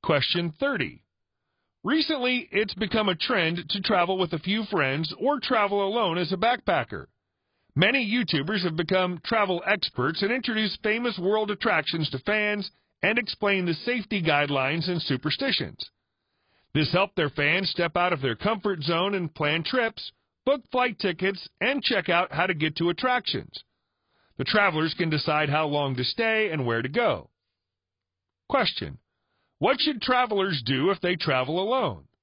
Question 30. Recently, it's become a trend to travel with a few friends or travel alone as a backpacker. Many YouTubers have become travel experts and introduce famous world attractions to fans and explain the safety guidelines and superstitions. This helped their fans step out of their comfort zone and plan trips, book flight tickets, and check out how to get to attractions. The travelers can decide how long to stay and where to go. Question: what should travelers do if they travel alone?